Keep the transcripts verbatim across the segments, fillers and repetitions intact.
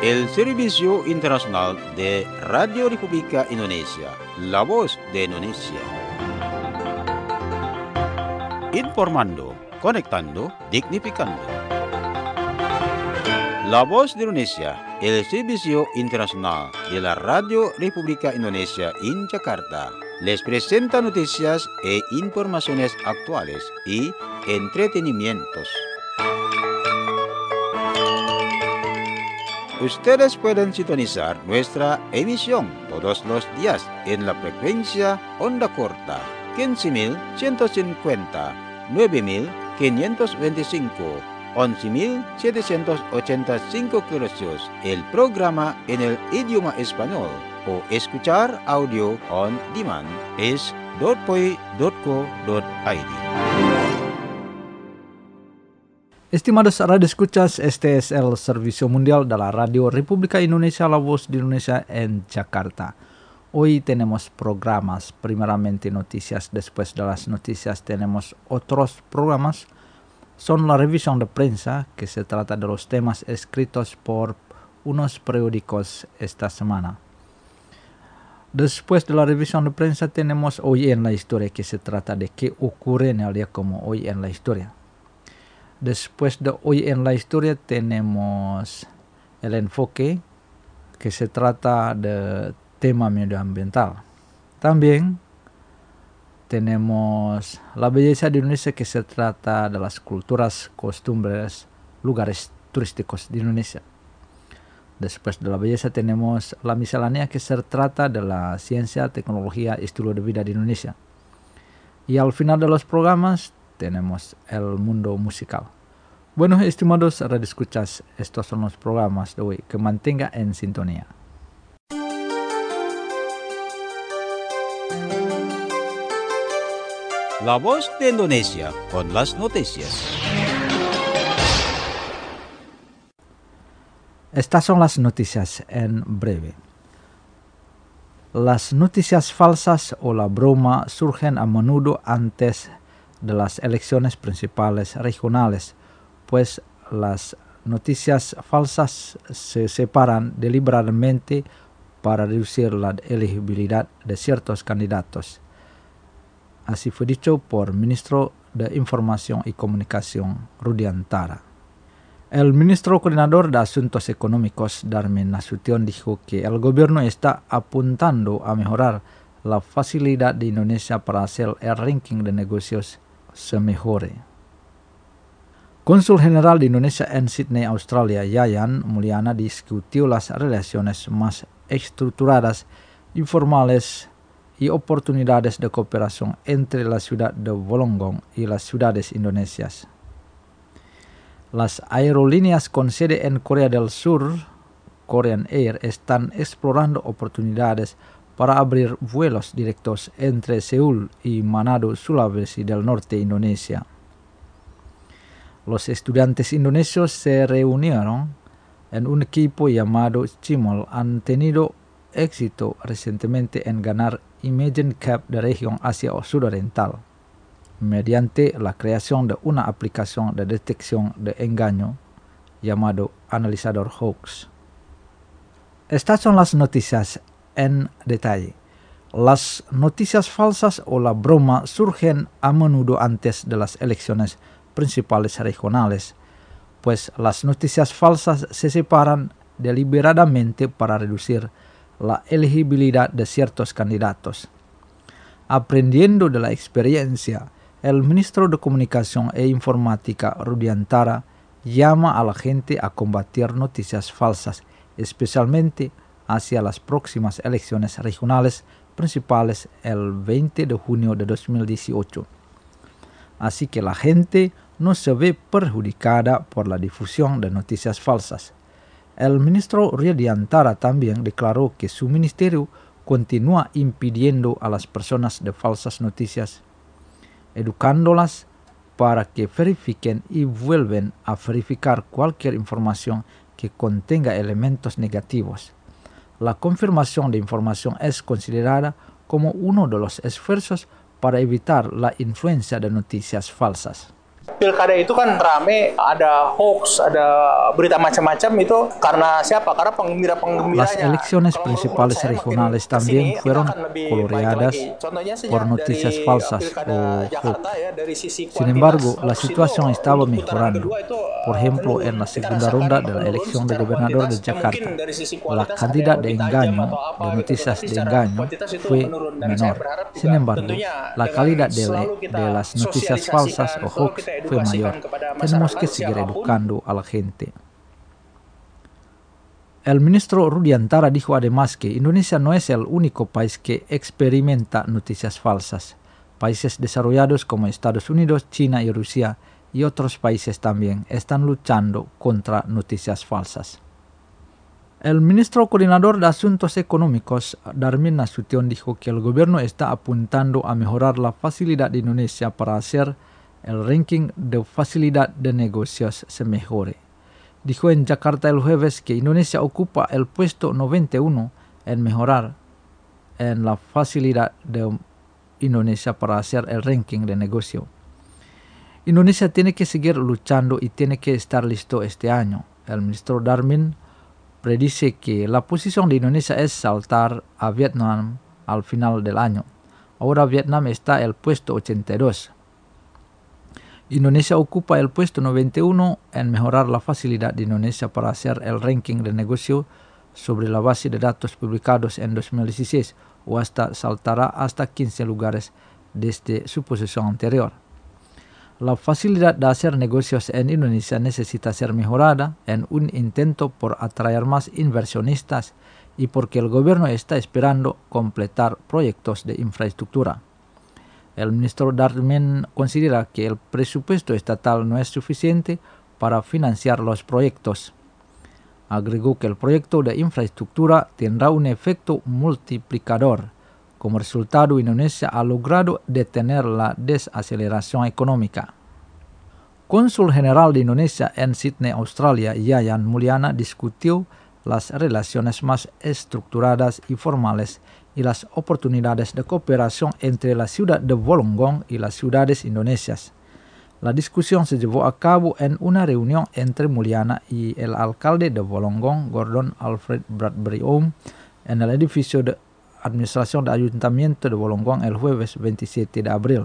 el Servicio Internacional de Radio República Indonesia, la voz de Indonesia. Informando, conectando, dignificando. La voz de Indonesia, el Servicio Internacional de la Radio República Indonesia en Jakarta, les presenta noticias e informaciones actuales y entretenimientos. Ustedes pueden sintonizar nuestra emisión todos los días en la frecuencia onda corta quince mil ciento cincuenta, nueve mil quinientos veinticinco, once mil setecientos ochenta y cinco kHz, el programa en el idioma español, o escuchar audio on demand es dot poi dot co dot i d. Estimados radioescuchas, este es el Servicio Mundial de la Radio República Indonesia, la voz de Indonesia en Jakarta. Hoy tenemos programas, primeramente noticias, después de las noticias tenemos otros programas. Son la revisión de prensa, que se trata de los temas escritos por unos periódicos esta semana. Después de la revisión de prensa tenemos Hoy en la Historia, que se trata de qué ocurre en el día como hoy en la historia. Después de Hoy en la Historia tenemos el enfoque, que se trata de tema medioambiental. También tenemos la belleza de Indonesia, que se trata de las culturas, costumbres, lugares turísticos de Indonesia. Después de la belleza tenemos la miscelánea, que se trata de la ciencia, tecnología y estilo de vida de Indonesia. Y al final de los programas tenemos el mundo musical. Bueno, estimados radioescuchas, estos son los programas de hoy. Que mantenga en sintonía. La voz de Indonesia con las noticias. Estas son las noticias en breve. Las noticias falsas o la broma surgen a menudo antes de las elecciones principales regionales, pues las noticias falsas se separan deliberadamente para reducir la elegibilidad de ciertos candidatos. Así fue dicho por el ministro de Información y Comunicación, Rudiantara. El ministro coordinador de Asuntos Económicos, Darmin Nasution, dijo que el gobierno está apuntando a mejorar la facilidad de Indonesia para hacer el ranking de negocios se mejore. Cónsul General de Indonesia en Sydney, Australia, Yayan Mulyana, discutió las relaciones más estructuradas, informales y oportunidades de cooperación entre la ciudad de Wollongong y las ciudades indonesias. Las aerolíneas con sede en Corea del Sur, Korean Air, están explorando oportunidades para abrir vuelos directos entre Seúl y Manado, Sulawesi del Norte, Indonesia. Los estudiantes indonesios se reunieron en un equipo llamado Cimol. Han tenido éxito recientemente en ganar Imagine Cup de región Asia Sudoriental, mediante la creación de una aplicación de detección de engaño llamado Analizador Hoax. Estas son las noticias en detalle. Las noticias falsas o la broma surgen a menudo antes de las elecciones principales regionales, pues las noticias falsas se separan deliberadamente para reducir la elegibilidad de ciertos candidatos. Aprendiendo de la experiencia, el ministro de Comunicación e Informática, Rudiantara, llama a la gente a combatir noticias falsas, especialmente hacia las próximas elecciones regionales principales el veinte de junio de dos mil dieciocho. Así que la gente no se ve perjudicada por la difusión de noticias falsas. El ministro Rudiantara también declaró que su ministerio continúa impidiendo a las personas de falsas noticias, educándolas para que verifiquen y vuelven a verificar cualquier información que contenga elementos negativos. La confirmación de información es considerada como uno de los esfuerzos para evitar la influencia de noticias falsas. Pilkada itu kan rame, ada hoax, ada berita macam-macam itu karena siapa? Karena penggembira-penggembiranya. Las elecciones principales regionales también fueron coloreadas por noticias falsas o hoax. Sin embargo, la situación estaba mejorando. Por ejemplo, en la segunda ronda de la elección de gobernador de Jakarta, la cantidad de engaño, de noticias de engaño, fue menor. Sin embargo, la calidad de, le, de las noticias falsas o hoax fue mayor. Tenemos que seguir educando a la gente. El ministro Rudiantara dijo además que Indonesia no es el único país que experimenta noticias falsas. Países desarrollados como Estados Unidos, China y Rusia y otros países también están luchando contra noticias falsas. El ministro coordinador de Asuntos Económicos, Darmin Nasution, dijo que el gobierno está apuntando a mejorar la facilidad de Indonesia para hacer el ranking de facilidad de negocios se mejore. Dijo en Jakarta el jueves que Indonesia ocupa el puesto noventa y uno en mejorar en la facilidad de Indonesia para hacer el ranking de negocio. Indonesia tiene que seguir luchando y tiene que estar listo este año. El ministro Darmin predice que la posición de Indonesia es saltar a Vietnam al final del año. Ahora Vietnam está en el puesto ochenta y dos. Indonesia ocupa el puesto noventa y uno en mejorar la facilidad de Indonesia para hacer el ranking de negocio sobre la base de datos publicados en dos mil dieciséis o hasta saltará hasta quince lugares desde su posición anterior. La facilidad de hacer negocios en Indonesia necesita ser mejorada en un intento por atraer más inversionistas y porque el gobierno está esperando completar proyectos de infraestructura. El ministro Darmin considera que el presupuesto estatal no es suficiente para financiar los proyectos. Agregó que el proyecto de infraestructura tendrá un efecto multiplicador. Como resultado, Indonesia ha logrado detener la desaceleración económica. Cónsul General de Indonesia en Sydney, Australia, Yayan Mulyana, discutió las relaciones más estructuradas y formales y las oportunidades de cooperación entre la ciudad de Wollongong y las ciudades indonesias. La discusión se llevó a cabo en una reunión entre Mulyana y el alcalde de Wollongong, Gordon Alfred Bradbury Oom, en el edificio de administración del Ayuntamiento de Wollongong el jueves veintisiete de abril.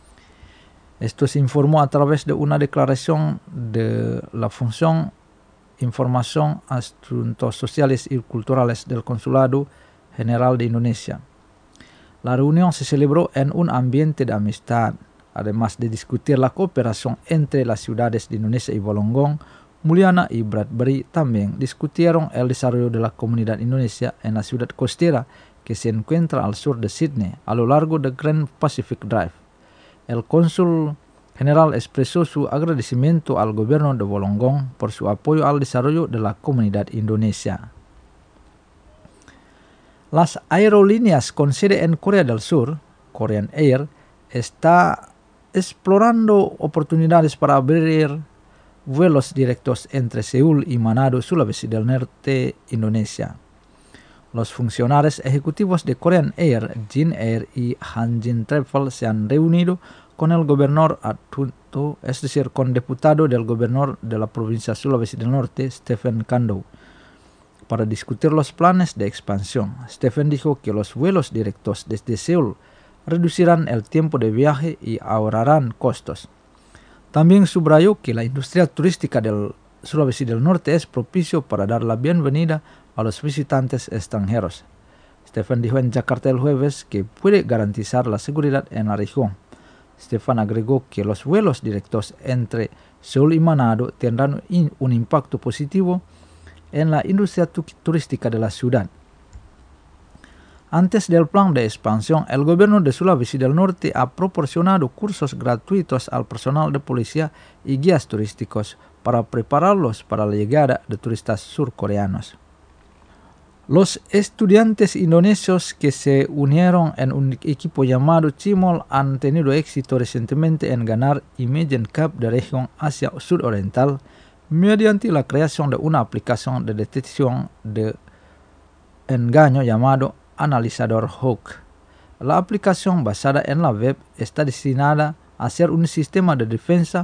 Esto se informó a través de una declaración de la Función Información, Asuntos Sociales y Culturales del Consulado General de Indonesia. La reunión se celebró en un ambiente de amistad. Además de discutir la cooperación entre las ciudades de Indonesia y Wollongong, Mulyana y Bradbury también discutieron el desarrollo de la comunidad indonesia en la ciudad costera que se encuentra al sur de Sydney, a lo largo de Grand Pacific Drive. El cónsul general expresó su agradecimiento al gobierno de Wollongong por su apoyo al desarrollo de la comunidad indonesia. Las aerolíneas con sede en Corea del Sur, Korean Air, está explorando oportunidades para abrir vuelos directos entre Seúl y Manado, Sulawesi del Norte, Indonesia. Los funcionarios ejecutivos de Korean Air, Jin Air y Hanjin Travel se han reunido con el gobernador adjunto, es decir, con diputado del gobernador de la provincia Sulawesi del Norte, Stephen Kando, para discutir los planes de expansión. Stephen dijo que los vuelos directos desde Seúl reducirán el tiempo de viaje y ahorrarán costos. También subrayó que la industria turística del Sulawesi del Norte es propicio para dar la bienvenida a los visitantes extranjeros. Stephen dijo en Jakarta el jueves que puede garantizar la seguridad en la región. Stephen agregó que los vuelos directos entre Seúl y Manado tendrán un impacto positivo en la industria tu- turística de la ciudad. Antes del plan de expansión, el gobierno de Sulawesi del Norte ha proporcionado cursos gratuitos al personal de policía y guías turísticos para prepararlos para la llegada de turistas surcoreanos. Los estudiantes indonesios que se unieron en un equipo llamado Cimol han tenido éxito recientemente en ganar Imagine Cup de región Asia Sudoriental mediante la creación de una aplicación de detección de engaño llamado Analizador Hook. La aplicación basada en la web está destinada a ser un sistema de defensa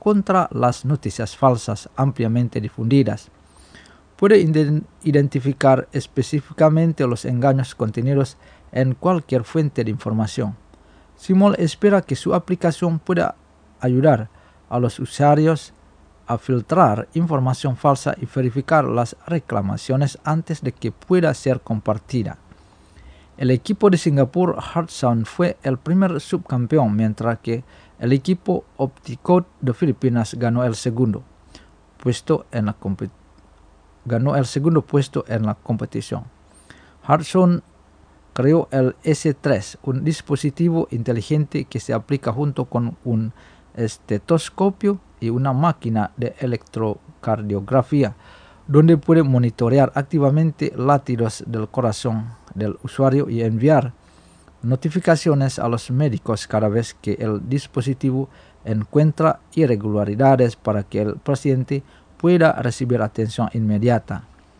contra las noticias falsas ampliamente difundidas. Puede identificar específicamente los engaños contenidos en cualquier fuente de información. Simol espera que su aplicación pueda ayudar a los usuarios a filtrar información falsa y verificar las reclamaciones antes de que pueda ser compartida. El equipo de Singapur Heartsound fue el primer subcampeón, mientras que el equipo Opticode de Filipinas ganó el segundo puesto en la ganó el segundo puesto en la competición. Heartsound creó el S tres, un dispositivo inteligente que se aplica junto con un estetoscopio y una máquina de electrocardiografía, donde puede monitorear activamente latidos del corazón del usuario y enviar notificaciones a los médicos cada vez que el dispositivo encuentra irregularidades para que el paciente pueda recibir atención inmediata.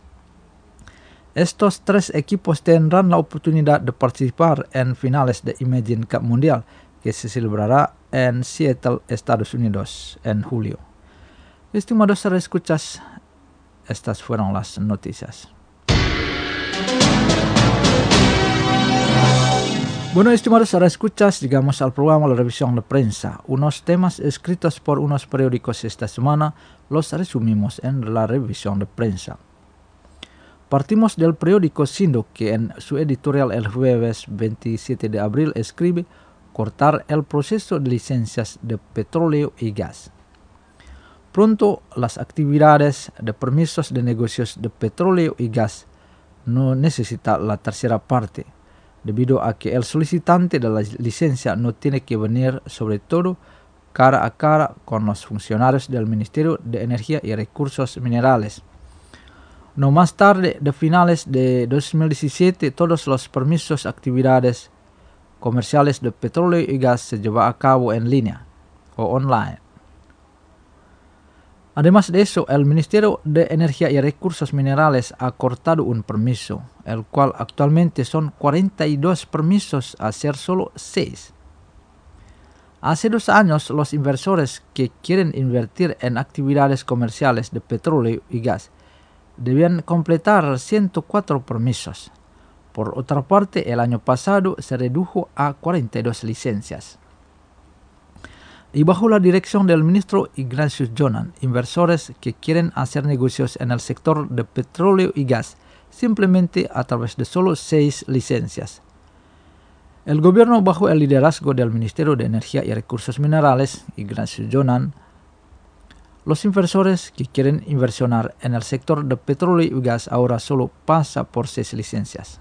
Estos tres equipos tendrán la oportunidad de participar en finales de Imagine Cup Mundial, que se celebrará en Seattle, Estados Unidos, en julio. Estimados escuchas, estas fueron las noticias. Bueno, estimados escuchas, llegamos al programa La Revisión de Prensa. Unos temas escritos por unos periódicos esta semana los resumimos en la Revisión de Prensa. Partimos del periódico Sindo, que en su editorial el jueves veintisiete de abril escribe: cortar el proceso de licencias de petróleo y gas. Pronto las actividades de permisos de negocios de petróleo y gas no necesitan la tercera parte, debido a que el solicitante de la licencia no tiene que venir sobre todo cara a cara con los funcionarios del Ministerio de Energía y Recursos Minerales. No más tarde de finales de dos mil diecisiete, todos los permisos, actividades comerciales de petróleo y gas se lleva a cabo en línea o online. Además de eso, el Ministerio de Energía y Recursos Minerales ha cortado un permiso, el cual actualmente son cuarenta y dos permisos a ser solo seis. Hace dos años, los inversores que quieren invertir en actividades comerciales de petróleo y gas debían completar ciento cuatro permisos. Por otra parte, el año pasado se redujo a cuarenta y dos licencias. Y bajo la dirección del ministro Ignatius Jonan, inversores que quieren hacer negocios en el sector de petróleo y gas simplemente a través de solo seis licencias. El gobierno, bajo el liderazgo del Ministerio de Energía y Recursos Minerales, Ignatius Jonan, los inversores que quieren inversionar en el sector de petróleo y gas ahora solo pasa por seis licencias.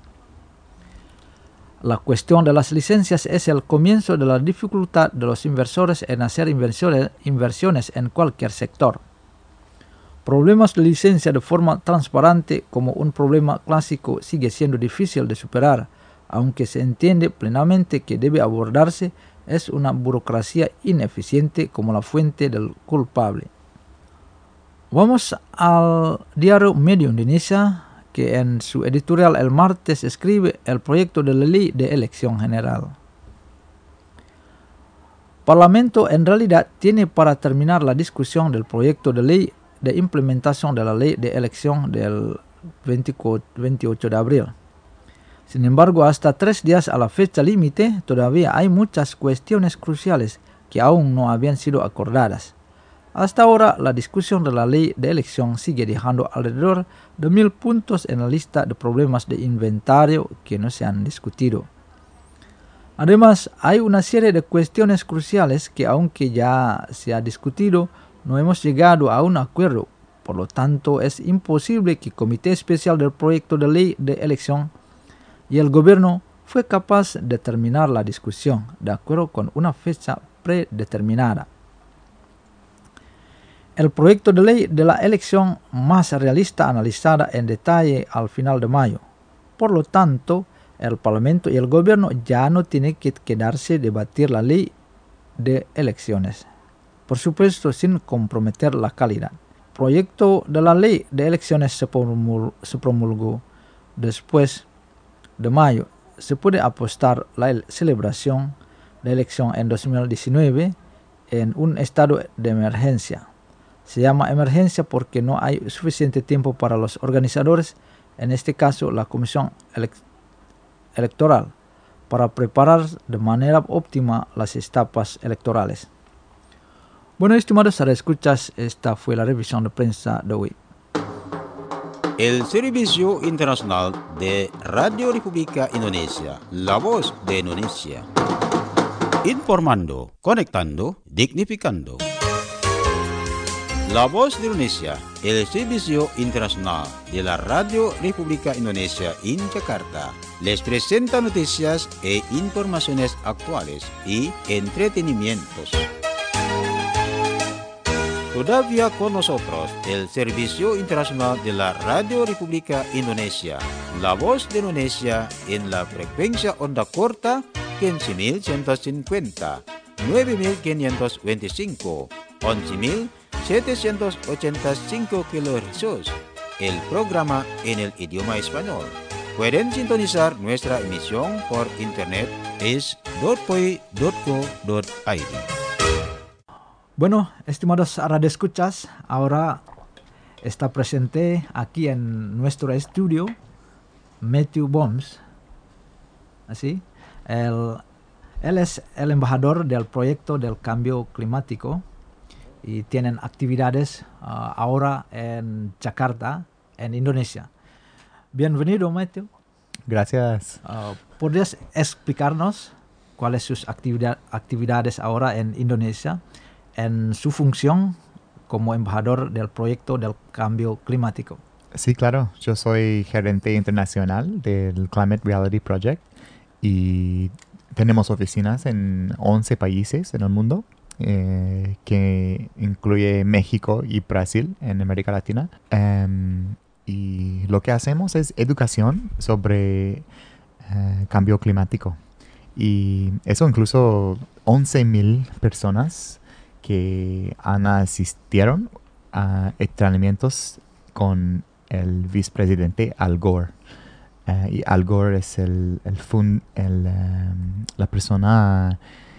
La cuestión de las licencias es el comienzo de la dificultad de los inversores en hacer inversiones, inversiones en cualquier sector. Problemas de licencia de forma transparente como un problema clásico sigue siendo difícil de superar, aunque se entiende plenamente que debe abordarse. Es una burocracia ineficiente como la fuente del culpable. Vamos al diario Medio Indonesia, que en su editorial el martes escribe: el proyecto de la ley de elección general. Parlamento en realidad tiene para terminar la discusión del proyecto de ley de implementación de la ley de elección del veintiocho de abril. Sin embargo, hasta tres días a la fecha límite, todavía hay muchas cuestiones cruciales que aún no habían sido acordadas. Hasta ahora, la discusión de la ley de elección sigue dejando alrededor de mil puntos en la lista de problemas de inventario que no se han discutido. Además, hay una serie de cuestiones cruciales que, aunque ya se ha discutido, no hemos llegado a un acuerdo. Por lo tanto, es imposible que el Comité Especial del Proyecto de Ley de Elección y el gobierno fue capaz de terminar la discusión de acuerdo con una fecha predeterminada. El proyecto de ley de la elección más realista analizada en detalle al final de mayo. Por lo tanto, el Parlamento y el gobierno ya no tienen que quedarse a debatir la ley de elecciones, por supuesto sin comprometer la calidad. El proyecto de la ley de elecciones se promulgó, se promulgó después de mayo. Se puede apostar la celebración de elección en dos mil diecinueve en un estado de emergencia. Se llama emergencia porque no hay suficiente tiempo para los organizadores, en este caso la Comisión Elec- Electoral, para preparar de manera óptima las etapas electorales. Bueno, estimados escuchas, esta fue la revisión de prensa de hoy. El Servicio Internacional de Radio República Indonesia, la voz de Indonesia. Informando, conectando, dignificando. La voz de Indonesia, el Servicio Internacional de la Radio República Indonesia en Jakarta, les presenta noticias e informaciones actuales y entretenimientos. Todavía con nosotros el Servicio Internacional de la Radio República Indonesia, la voz de Indonesia en la frecuencia onda corta quince mil ciento cincuenta, nueve mil quinientos veinticinco, once mil setecientos ochenta y cinco kilohercios, el programa en el idioma español. Pueden sintonizar nuestra emisión por internet es dotpoi punto co punto i d. Bueno, estimados radioescuchas, ahora está presente aquí en nuestro estudio Matthew Bombs. Así, él, él es el embajador del proyecto del cambio climático y tienen actividades uh, ahora en Jakarta, en Indonesia. Bienvenido, Matthew. Gracias. Uh, ¿Podrías explicarnos cuáles son sus actividad, actividades ahora en Indonesia en su función como embajador del proyecto del cambio climático? Sí, claro. Yo soy gerente internacional del Climate Reality Project y tenemos oficinas en once países en el mundo, eh, que incluye México y Brasil en América Latina. Um, y lo que hacemos es educación sobre uh, cambio climático. Y eso incluso once mil personas que han asistieron a entrenamientos con el vicepresidente Al Gore. Uh, y Al Gore es el, el fund, el, um, la persona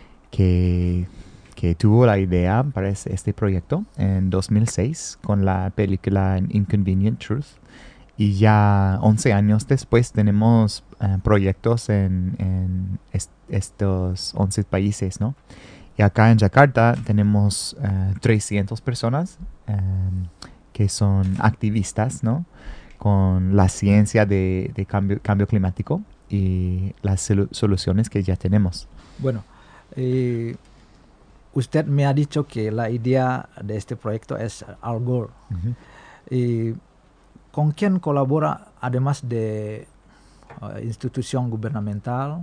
que, que tuvo la idea para este proyecto en dos mil seis con la película Inconvenient Truth. Y ya once años después tenemos uh, proyectos en, en est- estos once países, ¿no? Y acá en Jakarta tenemos uh, trescientas personas um, que son activistas, ¿no? Con la ciencia de, de cambio, cambio climático y las solu- soluciones que ya tenemos. Bueno, eh, usted me ha dicho que la idea de este proyecto es Al Gore. Uh-huh. Eh, ¿Con quién colabora además de uh, institución gubernamental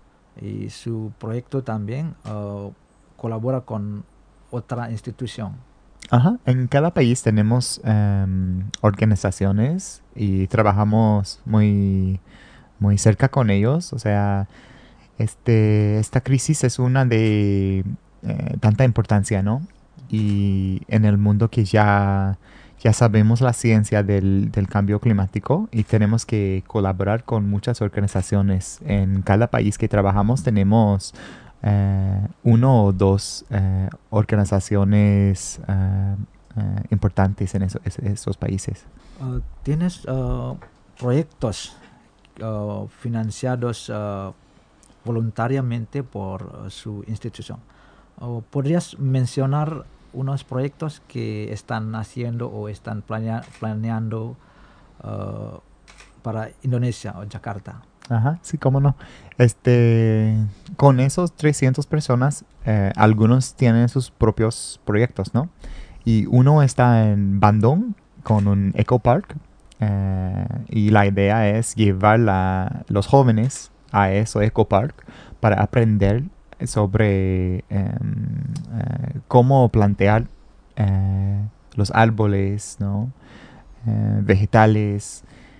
y su proyecto también uh, colabora con otra institución? Ajá. En cada país tenemos um, organizaciones y trabajamos muy, muy cerca con ellos. O sea, este, esta crisis es una de eh, tanta importancia, ¿no? Y en el mundo que ya, ya sabemos la ciencia del, del cambio climático y tenemos que colaborar con muchas organizaciones. En cada país que trabajamos tenemos Uh, uno o dos uh, organizaciones uh, uh, importantes en eso, es, esos países. Uh, ¿Tienes uh, proyectos uh, financiados uh, voluntariamente por uh, su institución? Uh, ¿Podrías mencionar unos proyectos que están haciendo o están planea- planeando uh, para Indonesia o Jakarta? Ajá, sí, cómo no. Este, con esos trescientas personas, eh, algunos tienen sus propios proyectos, ¿no? Y uno está en Bandung con un eco park, eh, y la idea es llevar a los jóvenes a ese eco park para aprender sobre eh, eh, cómo plantear eh, los árboles, ¿no? Eh, vegetales.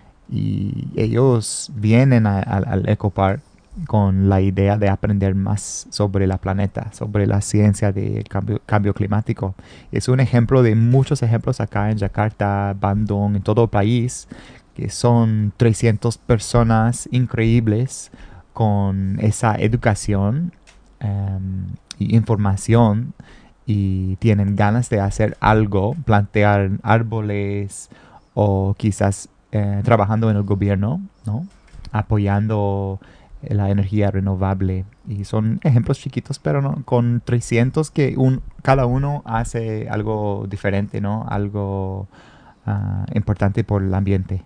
Y ellos vienen a, a, al Eco Park con la idea de aprender más sobre la planeta, sobre la ciencia del cambio, cambio climático. Es un ejemplo de muchos ejemplos acá en Jakarta, Bandung, en todo el país, que son trescientas personas increíbles con esa educación um, y información y tienen ganas de hacer algo, plantear árboles o quizás eh, trabajando en el gobierno, ¿no? Apoyando la energía renovable. Y son ejemplos chiquitos, pero no, con trescientos que un, cada uno hace algo diferente, ¿no? Algo uh, importante por el ambiente.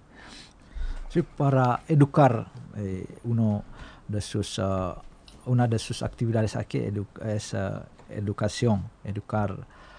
Sí, para educar, eh, uno de sus, uh, una de sus actividades aquí edu es uh, educación, educar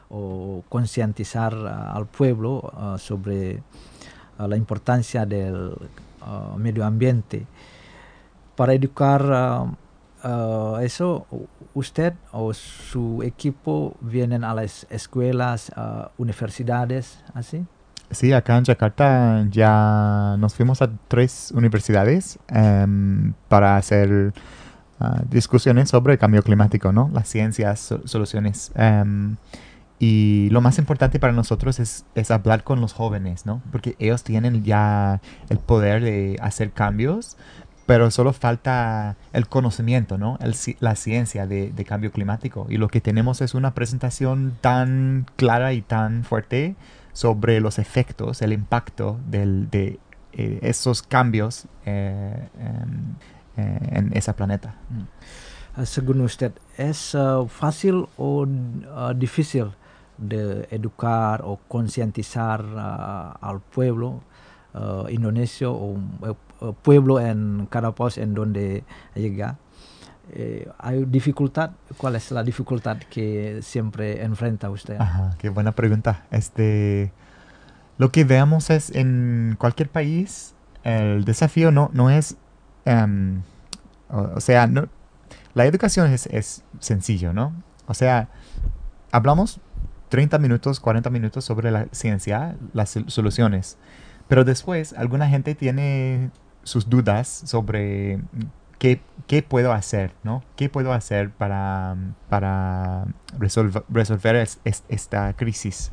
o concientizar uh, al pueblo uh, sobre uh, la importancia del uh, medio ambiente. Para educar uh, uh, eso, usted o su equipo vienen a las escuelas, uh, universidades, ¿así? Sí, acá en Yakarta ya nos fuimos a tres universidades um, para hacer uh, discusiones sobre el cambio climático, ¿no? Las ciencias, so soluciones. Um, y lo más importante para nosotros es, es hablar con los jóvenes, ¿no? Porque ellos tienen ya el poder de hacer cambios, pero solo falta el conocimiento, ¿no? El, la ciencia de, de cambio climático. Y lo que tenemos es una presentación tan clara y tan fuerte sobre los efectos, el impacto del, de eh, esos cambios eh, en, eh, en ese planeta. Uh, según usted, ¿es uh, fácil o uh, difícil de educar o concientizar uh, al pueblo uh, indonesio o uh, pueblo en cada país en donde llega? Eh, ¿Hay dificultad? ¿Cuál es la dificultad que siempre enfrenta usted? Ajá, qué buena pregunta. Este, lo que veamos es en cualquier país, el desafío no, no es, um, o, o sea, no, la educación es, es sencillo, ¿no? O sea, hablamos treinta minutos, cuarenta minutos sobre la ciencia, las soluciones, pero después alguna gente tiene sus dudas sobre ¿Qué, ¿Qué puedo hacer? ¿No? ¿Qué puedo hacer para, para resolver, resolver es, es, esta crisis?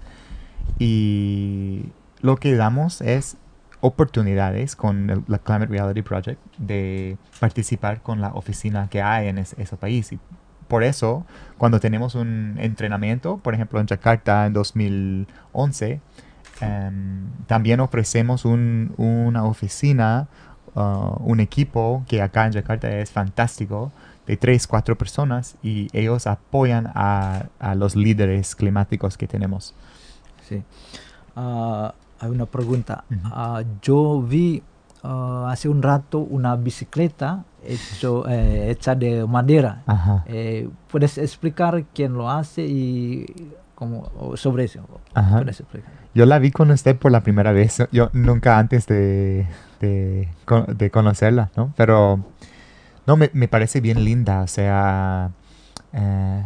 Y lo que damos es oportunidades con el la Climate Reality Project de participar con la oficina que hay en es, ese país. Y por eso, cuando tenemos un entrenamiento, por ejemplo en Yakarta en dos mil once, um, también ofrecemos un, una oficina, Uh, un equipo que acá en Yakarta es fantástico, de tres, cuatro personas, y ellos apoyan a, a los líderes climáticos que tenemos. Sí. Uh, hay una pregunta. Uh-huh. uh, yo vi uh, hace un rato una bicicleta hecho, eh, hecha de madera. Ajá. Eh, ¿Puedes explicar quién lo hace y cómo, sobre eso? Ajá. ¿Puedes explicar? Yo la vi con usted por la primera vez. Yo nunca antes de... De, de conocerla, ¿no? Pero no, me, me parece bien linda, o sea, eh,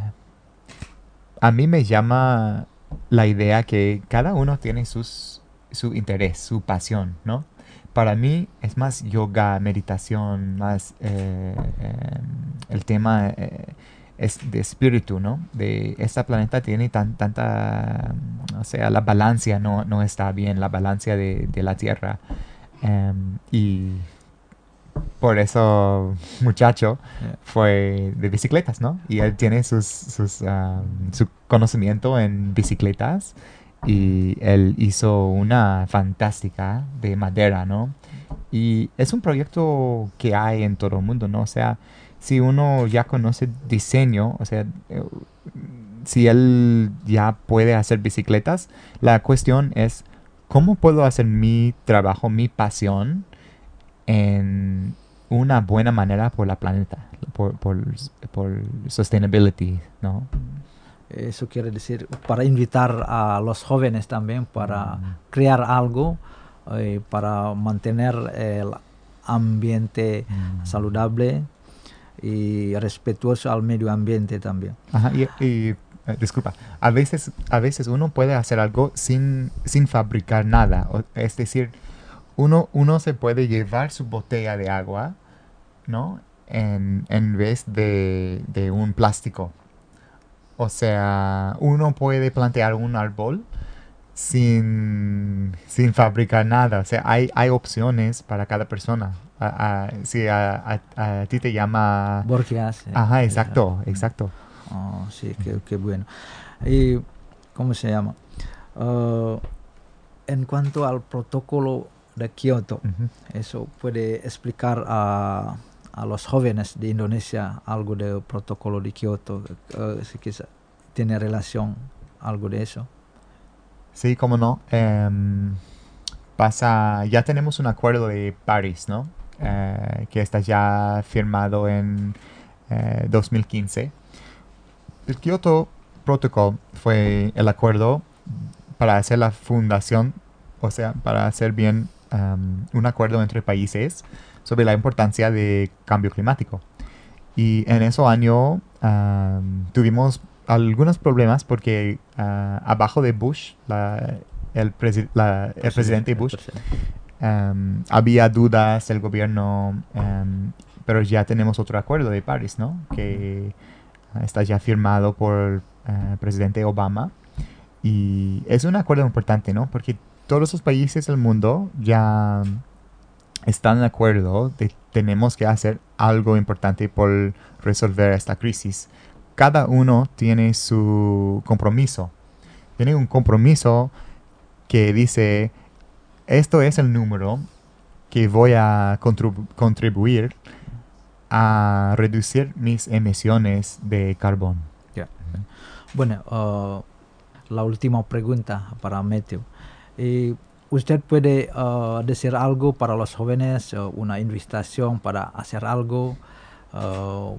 a mí me llama la idea que cada uno tiene sus, su interés, su pasión, ¿no? Para mí es más yoga, meditación, más eh, eh, el tema eh, es de espíritu, ¿no? De este planeta tiene tan, tanta, o sea, la balanza no, no está bien, la balanza de, de la Tierra. Um, y por eso muchacho yeah. fue de bicicletas, ¿no? Y él tiene sus, sus, um, su conocimiento en bicicletas y él hizo una fantástica de madera, ¿no? Y es un proyecto que hay en todo el mundo, ¿no? O sea, si uno ya conoce diseño, o sea, eh, si él ya puede hacer bicicletas, la cuestión es ¿cómo puedo hacer mi trabajo, mi pasión en una buena manera por la planeta, por, por, por sustainability, ¿no? Eso quiere decir para invitar a los jóvenes también para mm. crear algo eh, para mantener el ambiente mm. saludable y respetuoso al medio ambiente también. Ajá, y, y Uh, disculpa, a veces, a veces uno puede hacer algo sin, sin fabricar nada. O, es decir, uno, uno se puede llevar su botella de agua, ¿no? En, en vez de, de un plástico. O sea, uno puede plantear un árbol sin, sin fabricar nada. O sea, hay, hay opciones para cada persona. A, a, si a, a, a ti te llama... Borgias. Ajá, exacto, exacto. Oh, sí, qué, qué bueno. Y, ¿cómo se llama? Uh, en cuanto al protocolo de Kioto, Ujú. ¿eso puede explicar a, a los jóvenes de Indonesia algo del protocolo de Kioto? Uh, si quizá tiene relación algo de eso. Sí, cómo no. Em, pasa, ya tenemos un acuerdo de París, ¿no? Eh, que está ya firmado en eh, dos mil quince. El Kyoto Protocol fue el acuerdo para hacer la fundación, o sea, para hacer bien um, un acuerdo entre países sobre la importancia de cambio climático. Y en ese año um, tuvimos algunos problemas porque uh, abajo de Bush, la, el, presi la, el presidente Bush, um, había dudas del gobierno, um, pero ya tenemos otro acuerdo de París, ¿no? Que uh, está ya firmado por el uh, presidente Obama. Y es un acuerdo importante, ¿no? Porque todos los países del mundo ya están de acuerdo de que tenemos que hacer algo importante por resolver esta crisis. Cada uno tiene su compromiso. Tiene un compromiso que dice, esto es el número que voy a contribu contribuir a reducir mis emisiones de carbón. Yeah. Bueno, uh, la última pregunta para Matthew. Eh, ¿Usted puede uh, decir algo para los jóvenes, uh, una invitación para hacer algo uh,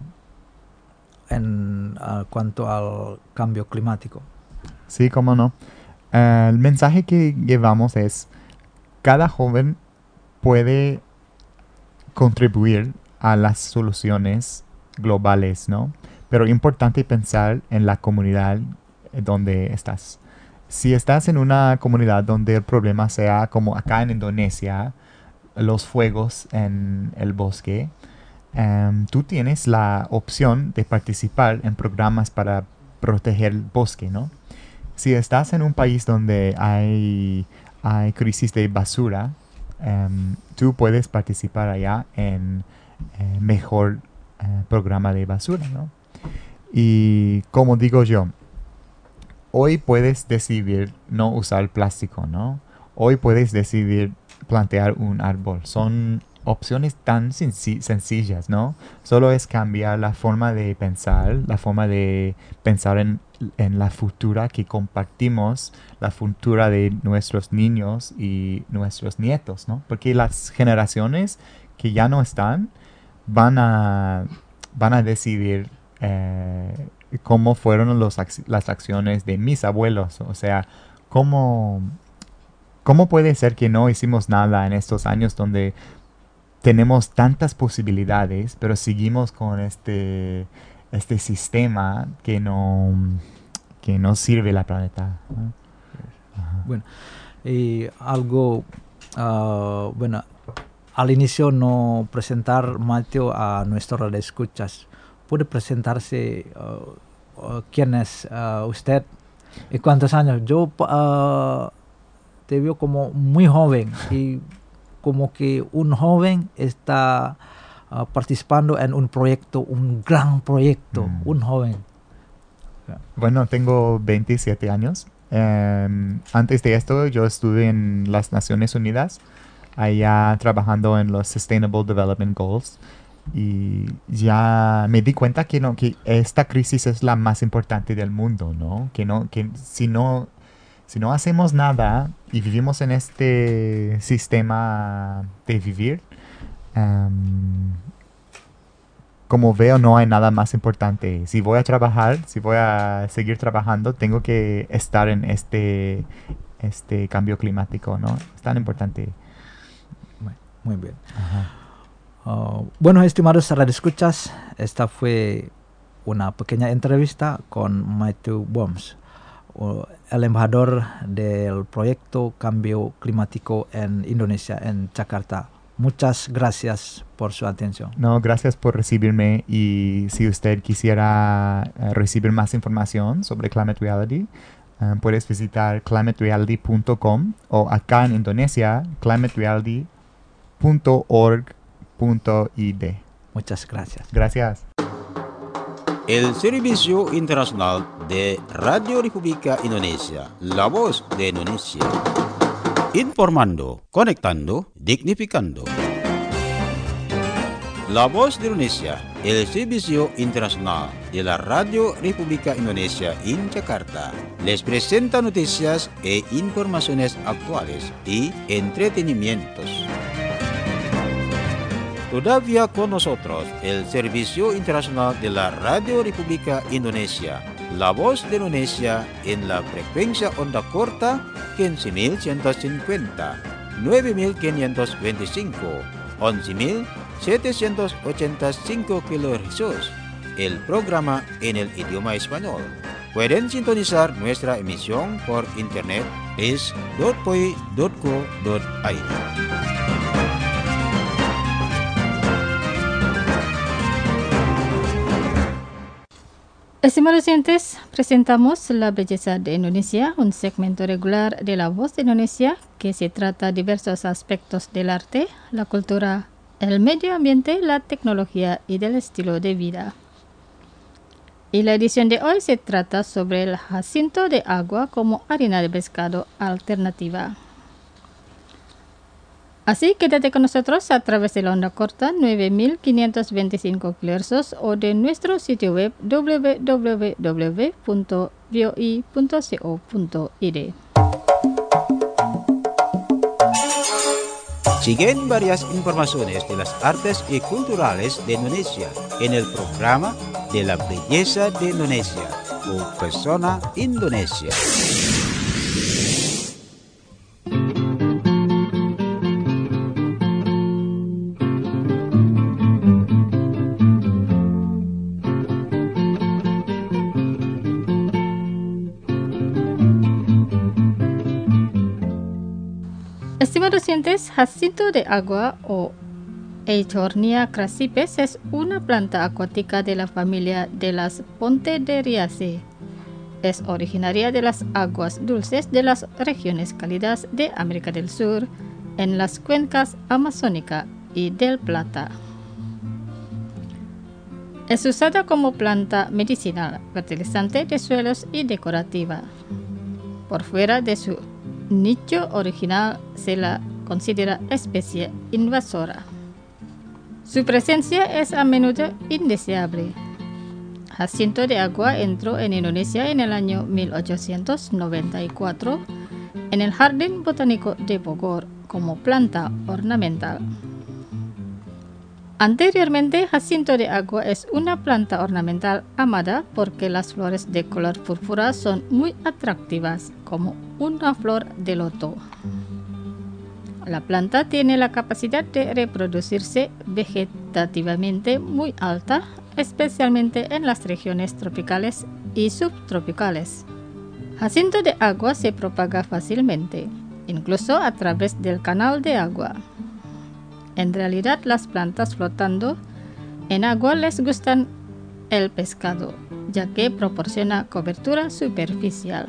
en uh, cuanto al cambio climático? Sí, cómo no. Uh, el mensaje que llevamos es, cada joven puede contribuir a las soluciones globales, ¿no? Pero es importante pensar en la comunidad donde estás. Si estás en una comunidad donde el problema sea como acá en Indonesia, los fuegos en el bosque, um, tú tienes la opción de participar en programas para proteger el bosque, ¿no? Si estás en un país donde hay, hay crisis de basura, um, tú puedes participar allá en eh, mejor eh, programa de basura, ¿no? Y como digo yo, hoy puedes decidir no usar plástico, ¿no? Hoy puedes decidir plantear un árbol. Son opciones tan sencillas, ¿no? Solo es cambiar la forma de pensar, la forma de pensar en, en la futura que compartimos, la futura de nuestros niños y nuestros nietos, ¿no? Porque las generaciones que ya no están van a, van a decidir eh, cómo fueron los, las acciones de mis abuelos. O sea, cómo, cómo puede ser que no hicimos nada en estos años donde tenemos tantas posibilidades, pero seguimos con este, este sistema que no, que no sirve al planeta, ¿no? Ajá. Bueno, y algo, uh, bueno, al inicio no presentar Matthew a nuestros radioescuchas. ¿Puede presentarse uh, uh, quién es uh, usted y cuántos años? Yo uh, te veo como muy joven y como que un joven está uh, participando en un proyecto, un gran proyecto, mm. un joven. Bueno, tengo veintisiete años. Um, antes de esto yo estuve en las Naciones Unidas, allá trabajando en los Sustainable Development Goals. Y ya me di cuenta que no, que esta crisis es la más importante del mundo, ¿no? Que no, que si no, si no hacemos nada y vivimos en este sistema de vivir, um, como veo, no hay nada más importante. Si voy a trabajar, si voy a seguir trabajando, tengo que estar en este, este cambio climático, ¿no? Es tan importante. Muy, muy bien. Ajá. Uh, bueno, estimados radioescuchas, esta fue una pequeña entrevista con Matthew Boms, uh, el embajador del proyecto Cambio Climático en Indonesia, en Jakarta. Muchas gracias por su atención. No, gracias por recibirme, y si usted quisiera uh, recibir más información sobre Climate Reality, uh, puedes visitar climate reality punto com o acá en Indonesia, climate reality punto org punto i d. Muchas gracias. Gracias. El Servicio Internacional de Radio República Indonesia, la voz de Indonesia. Informando, conectando, dignificando. La voz de Indonesia, el Servicio Internacional de la Radio República Indonesia en Jakarta, les presenta noticias e informaciones actuales y entretenimientos. Todavía con nosotros el Servicio Internacional de la Radio República Indonesia, la voz de Indonesia en la frecuencia onda corta quince mil ciento cincuenta, nueve mil quinientos veinticinco, once mil setecientos ochenta y cinco kilohercios, el programa en el idioma español. Pueden sintonizar nuestra emisión por internet es punto p o i punto co punto i d. Estimados oyentes, presentamos La Belleza de Indonesia, un segmento regular de La Voz de Indonesia que se trata diversos aspectos del arte, la cultura, el medio ambiente, la tecnología y del estilo de vida. Y la edición de hoy se trata sobre el jacinto de agua como harina de pescado alternativa. Así, quédate con nosotros a través de la onda corta nueve mil quinientos veinticinco kilohercios o de nuestro sitio web doble u doble u doble u punto v o i punto co punto i d. Siguen varias informaciones de las artes y culturales de Indonesia en el programa de La Belleza de Indonesia o Persona Indonesia. Estimados oyentes, jacinto de agua o Eichhornia crassipes es una planta acuática de la familia de las Pontederiaceae. Es originaria de las aguas dulces de las regiones cálidas de América del Sur, en las cuencas amazónica y del Plata. Es usada como planta medicinal, fertilizante de suelos y decorativa. Por fuera de su nicho original se la considera especie invasora. Su presencia es a menudo indeseable. Jacinto de agua entró en Indonesia en el año mil ochocientos noventa y cuatro en el Jardín Botánico de Bogor como planta ornamental. Anteriormente, jacinto de agua es una planta ornamental amada porque las flores de color púrpura son muy atractivas, como una flor de loto. La planta tiene la capacidad de reproducirse vegetativamente muy alta, especialmente en las regiones tropicales y subtropicales. Jacinto de agua se propaga fácilmente, incluso a través del canal de agua. En realidad, las plantas flotando en agua les gustan el pescado, ya que proporciona cobertura superficial,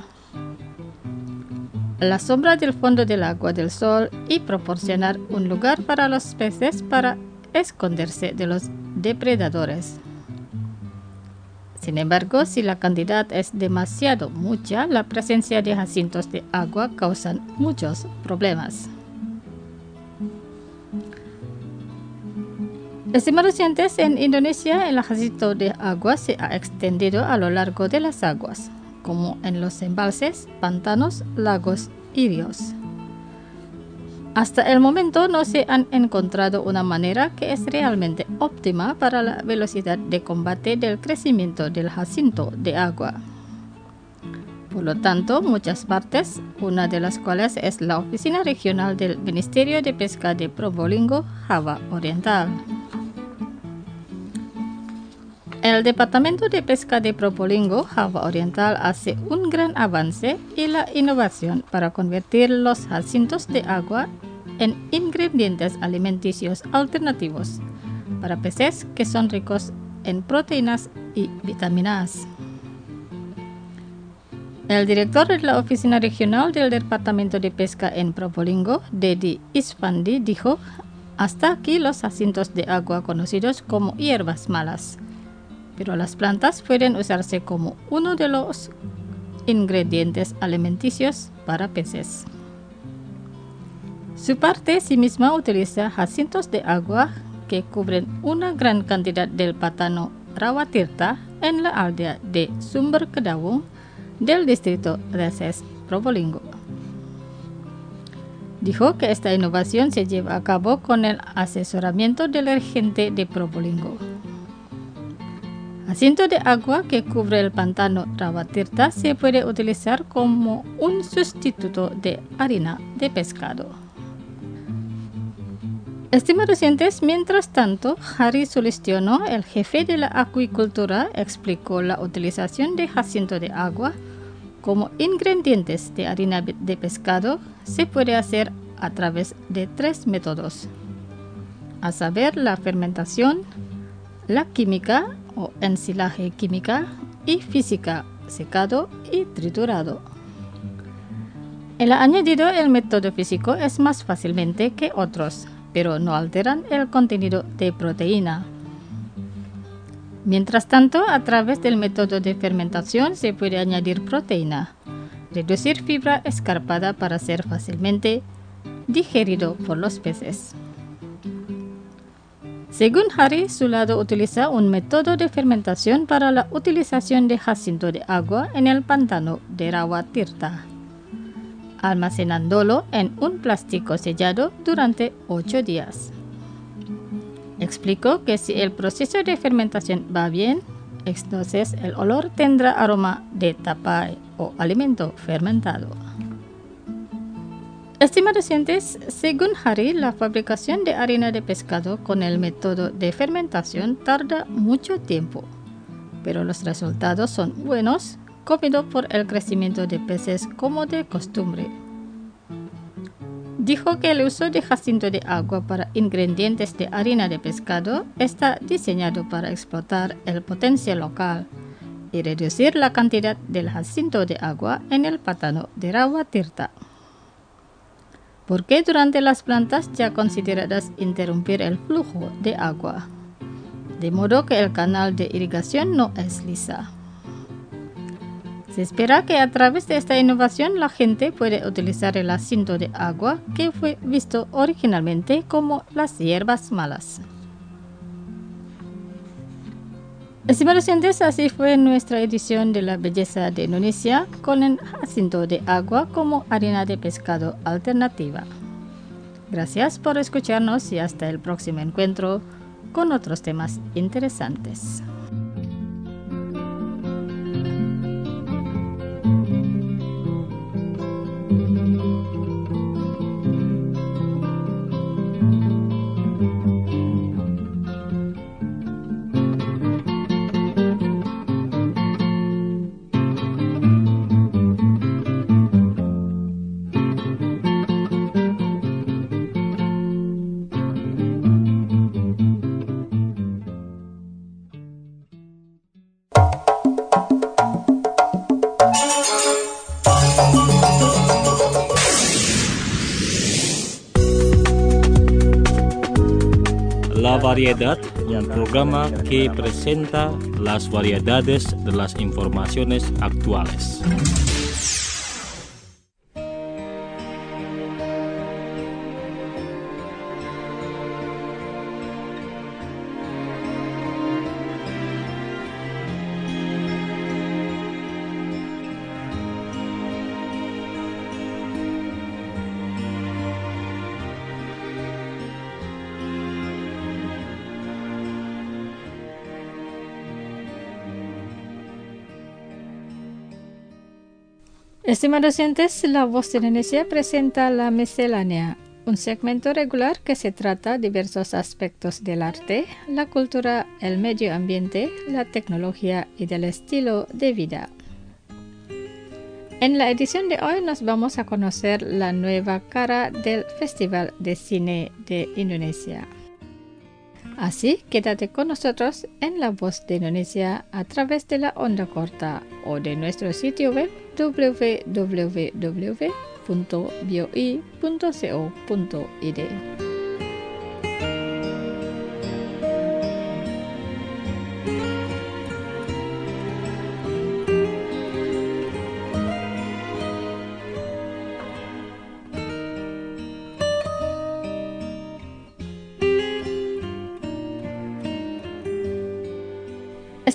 la sombra del fondo del agua del sol y proporcionar un lugar para los peces para esconderse de los depredadores. Sin embargo, si la cantidad es demasiado mucha, la presencia de jacintos de agua causa muchos problemas. Estimados oyentes, en Indonesia el jacinto de agua se ha extendido a lo largo de las aguas, como en los embalses, pantanos, lagos y ríos. Hasta el momento no se han encontrado una manera que es realmente óptima para la velocidad de combate del crecimiento del jacinto de agua. Por lo tanto, muchas partes, una de las cuales es la Oficina Regional del Ministerio de Pesca de Probolinggo, Java Oriental. El Departamento de Pesca de Probolinggo, Java Oriental, hace un gran avance y la innovación para convertir los jacintos de agua en ingredientes alimenticios alternativos para peces que son ricos en proteínas y vitaminas. El director de la Oficina Regional del Departamento de Pesca en Probolinggo, Dedi Isfandi, dijo: hasta aquí los jacintos de agua conocidos como hierbas malas. pero las plantas pueden usarse como uno de los ingredientes alimenticios para peces. Su parte sí misma utiliza jacintos de agua que cubren una gran cantidad del pantano Rawatirta en la aldea de Sumber Kedawung del distrito Reses Probolinggo. Dijo que esta innovación se lleva a cabo con el asesoramiento del regente de Probolinggo. Jacinto de agua que cubre el pantano Rawatirta se puede utilizar como un sustituto de harina de pescado. Estimados oyentes, mientras tanto, Hari Sulistiono, el jefe de la acuicultura, explicó la utilización de jacinto de agua como ingredientes de harina de pescado se puede hacer a través de tres métodos, a saber, la fermentación, la química o ensilaje química y física, secado y triturado. El añadido el método físico es más fácilmente que otros, pero no alteran el contenido de proteína. Mientras tanto, a través del método de fermentación se puede añadir proteína, reducir fibra escarpada para ser fácilmente digerido por los peces. Según Hari, su lado utiliza un método de fermentación para la utilización de jacinto de agua en el pantano de Rawatirta, almacenándolo en un plástico sellado durante ocho días. Explicó que si el proceso de fermentación va bien, entonces el olor tendrá aroma de tapay o alimento fermentado. Estimados oyentes, según Hari, la fabricación de harina de pescado con el método de fermentación tarda mucho tiempo, pero los resultados son buenos, comido por el crecimiento de peces como de costumbre. Dijo que el uso de jacinto de agua para ingredientes de harina de pescado está diseñado para explotar el potencial local y reducir la cantidad del jacinto de agua en el pantano de Rawatirta. Porque durante las plantas ya consideradas interrumpir el flujo de agua, de modo que el canal de irrigación no es lisa. Se espera que a través de esta innovación la gente puede utilizar el jacinto de agua que fue visto originalmente como las hierbas malas. Estimados oyentes, así fue nuestra edición de la belleza de Indonesia con el jacinto de agua como harina de pescado alternativa. Gracias por escucharnos y hasta el próximo encuentro con otros temas interesantes. La Variedad, un programa que presenta las variedades de las informaciones actuales. Estimados oyentes, La Voz de Indonesia presenta La Miscelánea, un segmento regular que se trata diversos aspectos del arte, la cultura, el medio ambiente, la tecnología y del estilo de vida. En la edición de hoy nos vamos a conocer la nueva cara del Festival de Cine de Indonesia. Así, quédate con nosotros en La Voz de Indonesia a través de la onda corta o de nuestro sitio web w w w punto b o i punto co punto i d.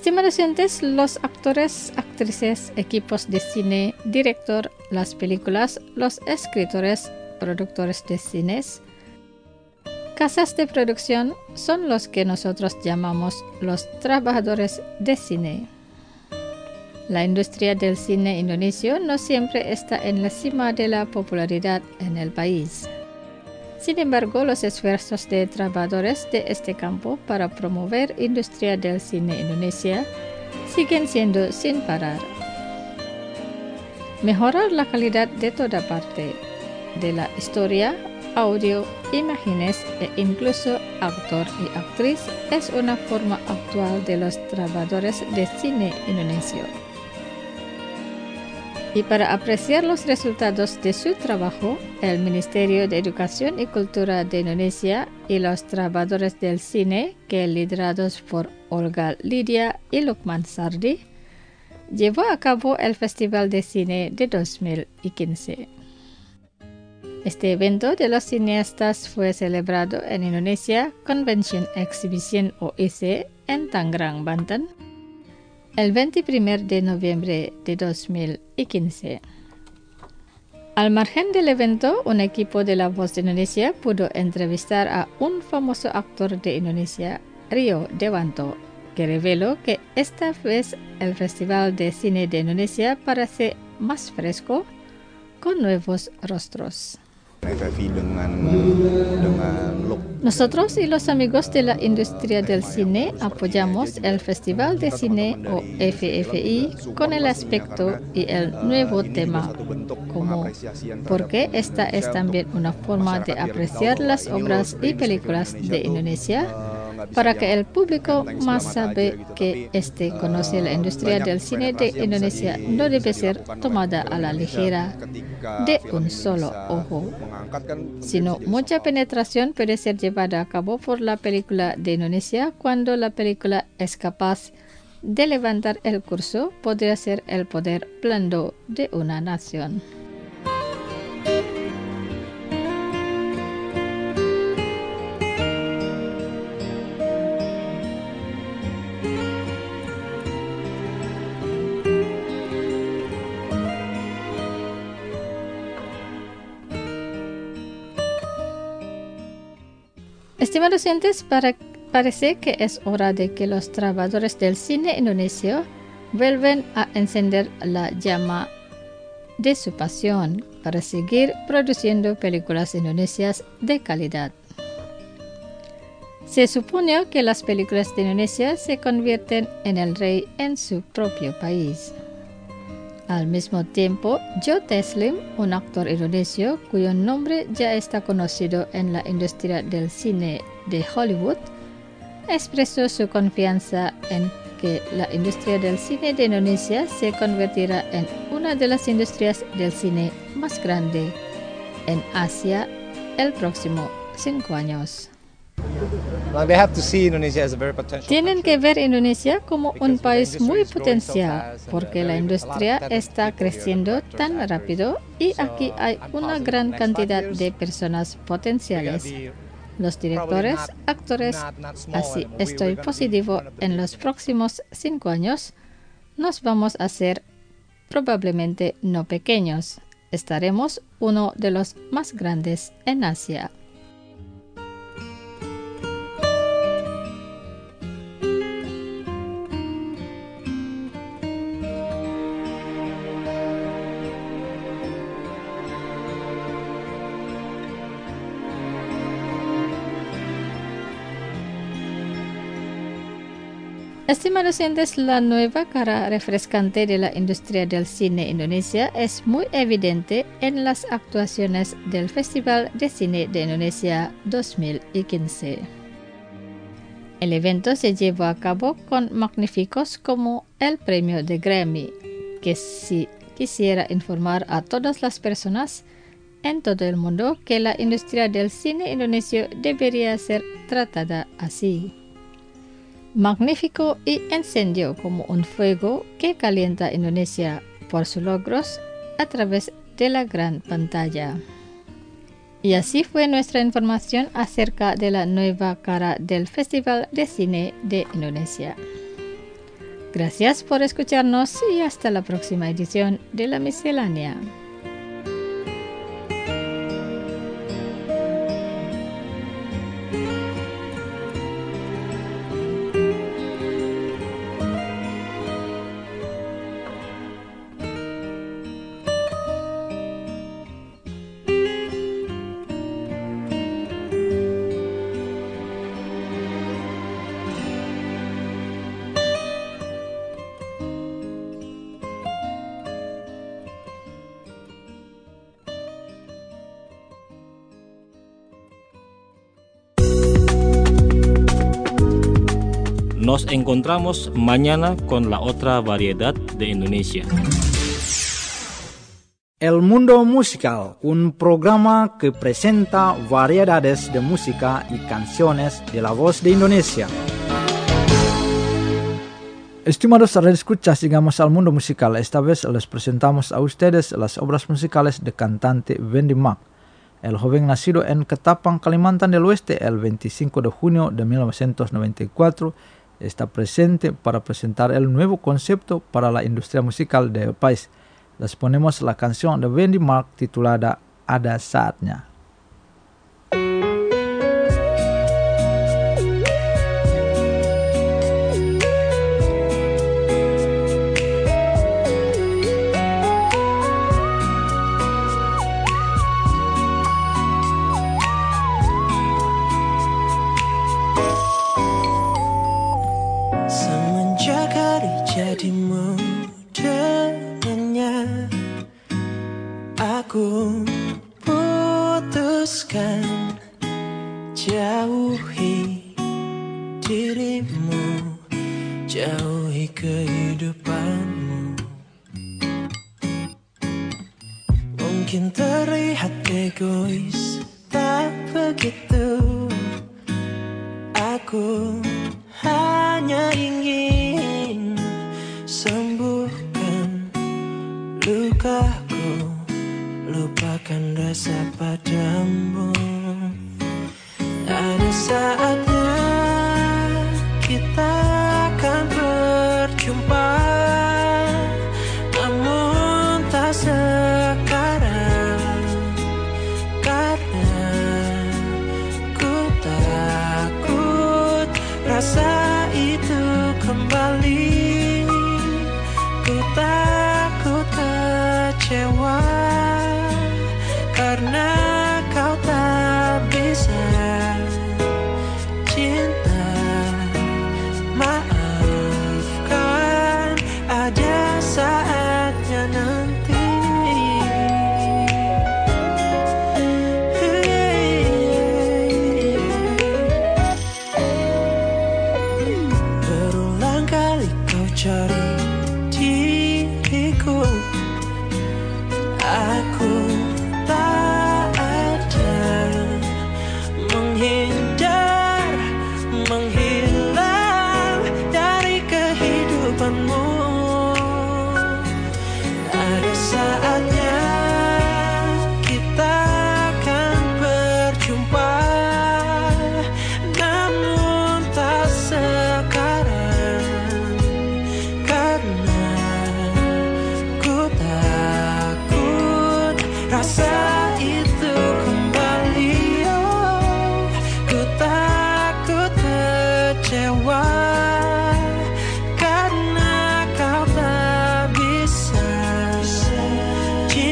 Estimados oyentes, los actores, actrices, equipos de cine, director, las películas, los escritores, productores de cines, casas de producción son los que nosotros llamamos los trabajadores de cine. La industria del cine indonesio no siempre está en la cima de la popularidad en el país. Sin embargo, los esfuerzos de trabajadores de este campo para promover la industria del cine indonesia siguen siendo sin parar. Mejorar la calidad de toda parte, de la historia, audio, imágenes e incluso actor y actriz es una forma actual de los trabajadores de cine indonesio. Y para apreciar los resultados de su trabajo, el Ministerio de Educación y Cultura de Indonesia y los trabajadores del cine, que liderados por Olga Lydia y Lukman Sardi, llevó a cabo el Festival de Cine de dos mil quince. Este evento de los cineastas fue celebrado en Indonesia Convention Exhibition O I C en Tangerang, Banten, el veintiprimer de noviembre de dos mil quince. Al margen del evento, un equipo de La Voz de Indonesia pudo entrevistar a un famoso actor de Indonesia, Rio Dewanto, que reveló que esta vez el Festival de Cine de Indonesia parece más fresco, con nuevos rostros. Nosotros y los amigos de la industria del cine apoyamos el Festival de Cine o F F I con el aspecto y el nuevo tema, como porque esta es también una forma de apreciar las obras y películas de Indonesia, para que el público más sabe que este conoce la industria del cine de Indonesia no debe ser tomada a la ligera de un solo ojo, sino mucha penetración puede ser llevada a cabo por la película de Indonesia cuando la película es capaz de levantar el curso, podría ser el poder blando de una nación. Estimados oyentes, para, parece que es hora de que los trabajadores del cine indonesio vuelvan a encender la llama de su pasión para seguir produciendo películas indonesias de calidad. Se supone que las películas de Indonesia se convierten en el rey en su propio país. Al mismo tiempo, Joe Taslim, un actor indonesio cuyo nombre ya está conocido en la industria del cine de Hollywood, expresó su confianza en que la industria del cine de Indonesia se convertirá en una de las industrias del cine más grande en Asia el próximo cinco años. Tienen que ver Indonesia como un país muy potencial porque la industria está creciendo tan rápido y aquí hay una gran cantidad de personas potenciales. Los directores, actores, así estoy positivo en los próximos cinco años nos vamos a hacer probablemente no pequeños. Estaremos uno de los más grandes en Asia. Estimados oyentes, la nueva cara refrescante de la industria del cine indonesia es muy evidente en las actuaciones del Festival de Cine de Indonesia dos mil quince. El evento se llevó a cabo con magníficos como el premio de Grammy, que si quisiera informar a todas las personas en todo el mundo que la industria del cine indonesio debería ser tratada así. Magnífico y encendió como un fuego que calienta Indonesia por sus logros a través de la gran pantalla. Y así fue nuestra información acerca de la nueva cara del Festival de Cine de Indonesia. Gracias por escucharnos y hasta la próxima edición de La Miscelánea. Nos encontramos mañana con la otra variedad de Indonesia. El Mundo Musical, un programa que presenta variedades de música y canciones de la voz de Indonesia. Estimados radioescuchas, llegamos al Mundo Musical. Esta vez les presentamos a ustedes las obras musicales de cantante Wendy Mack. El joven nacido en Ketapang, Kalimantan del Oeste, el veinticinco de junio de mil novecientos noventa y cuatro, está presente para presentar el nuevo concepto para la industria musical del país. Les ponemos la canción de Wendy Mack titulada Ada Saatnya. Jadi mudanya aku putuskan jauhi dirimu, jauhi kehidupanmu. Mungkin terlihat egois, tak begitu. Aku hanya ingin sembuhkan lukaku, lupakan rasa padamu. Ada saatnya kita akan berjumpa, namun tak sekarang, karena ku takut rasa itu kembali. Ku takut kecewa karena kau tak bisa cinta. Maafkan, ada saatnya nanti. Berulang kali kau cari diriku, aku tak ada, menghindar, menghilang dari kehidupanmu. Ada saatnya kita akan berjumpa, namun tak sekarang, karena ku takut rasa itu kembali. Oh, ku takut kecewa karena kau tak bisa cinta.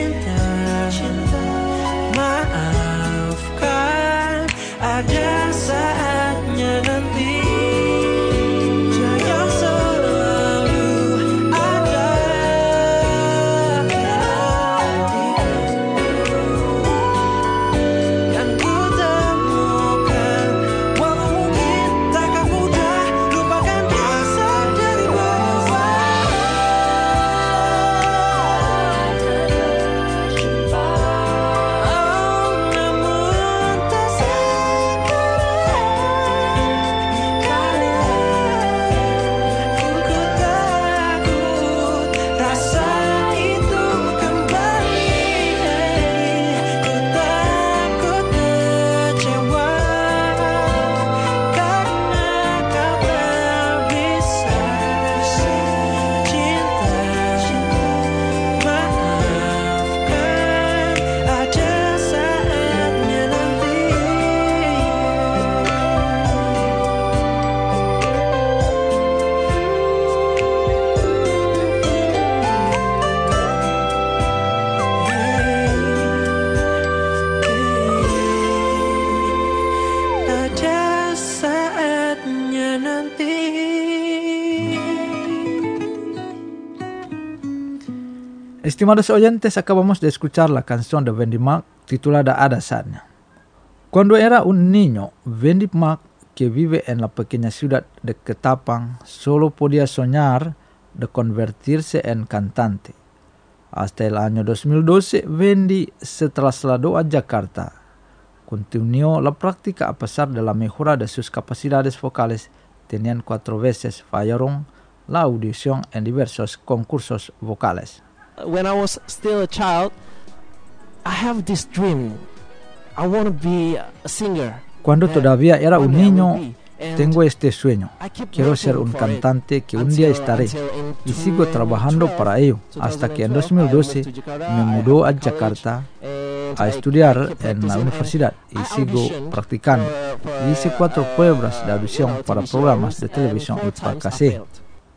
Estimados oyentes, acabamos de escuchar la canción de Wendy Mack titulada Ada Saatnya. Cuando era un niño, Wendy Mack, que vive en la pequeña ciudad de Ketapang, solo podía soñar de convertirse en cantante. Hasta el año dos mil doce, Wendy se trasladó a Jakarta. Continuó la práctica a pesar de la mejora de sus capacidades vocales. Tenían cuatro veces fallaron la audición en diversos concursos vocales. When I was still a child, I have this dream. I want to be a singer. Cuando todavía era un niño, tengo este sueño. I keep Quiero ser un working for it cantante que un día until- estaré. until in Y sigo trabajando para ello, hasta que en dos mil doce me mudó a Jakarta a estudiar en la universidad y sigo practicando. Hice cuatro pruebas de audición para programas de televisión y para cassette.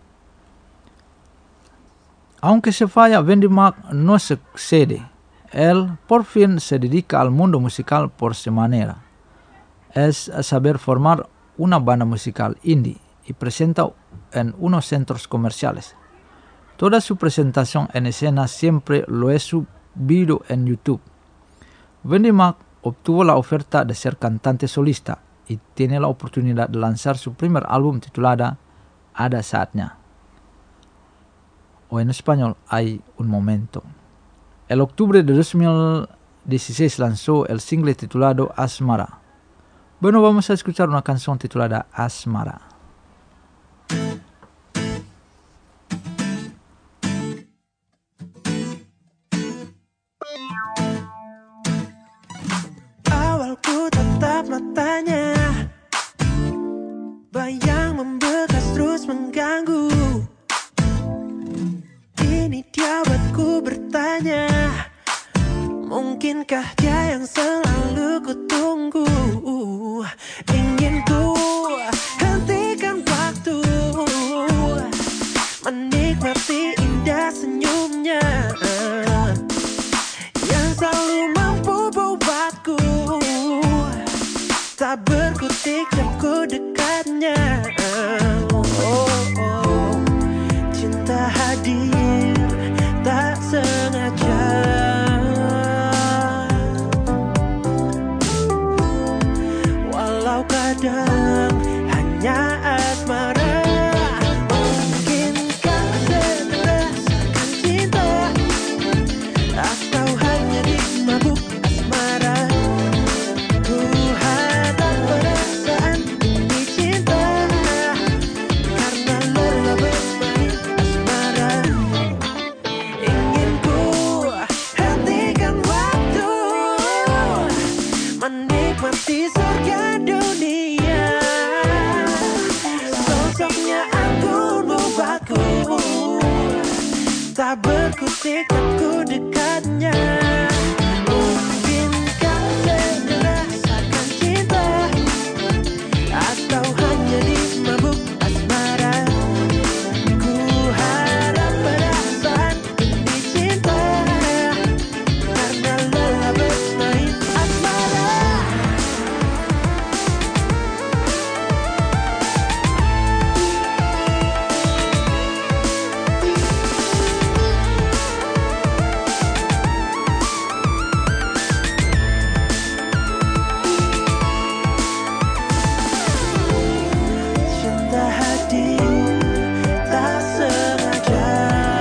Aunque se falla, Wendy Mack no se cede. Él por fin se dedica al mundo musical por su manera. Es saber formar una banda musical indie y presenta en unos centros comerciales. Toda su presentación en escena siempre lo he subido en YouTube. Wendy Mack obtuvo la oferta de ser cantante solista y tiene la oportunidad de lanzar su primer álbum titulada Ada Saatnya, o en español Hay un momento. El octubre de dos mil dieciséis lanzó el single titulado Asmara. Bueno, vamos a escuchar una canción titulada Asmara. Awalku tatap matanya, bayang membekas terus mengganggu. Ini dia buatku bertanya, mungkinkah dia yang selalu ku tunggu? Ingin ku hentikan waktu, menikmati indah senyumnya yang selalu mampu membuatku tak berkutik dan ku dekatnya. Oh, oh, cinta hadir tak sengaja, walau kadang hanya asmara. Mungkinkah merasakan cinta, atau hanya dimabuk asmara? Ku hadap perasaan ini cinta, karena lelah bermain asmara. Ingin ku hentikan waktu, menikmati surga dunia. Sosoknya anggun membuatku tak berkutik dan ku dekatnya. Mungkinkah sedang rasakan cinta, atau hanya dimabuk asmara? Ku harap perasaan ini cinta, karena lelah bermain asmara. Cinta hadir tak sengaja,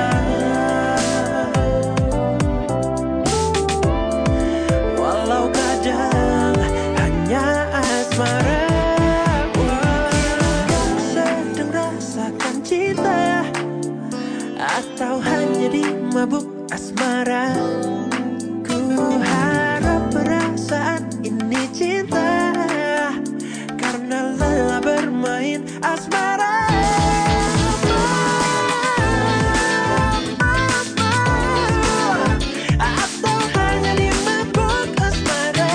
walau kadang hanya asmara. Mungkinkah sedang rasakan cinta, atau hanya dimabuk asmara? Ku harap perasaan ini cinta, karena lelah bermain asmara. Atau hanya dimabuk asmara?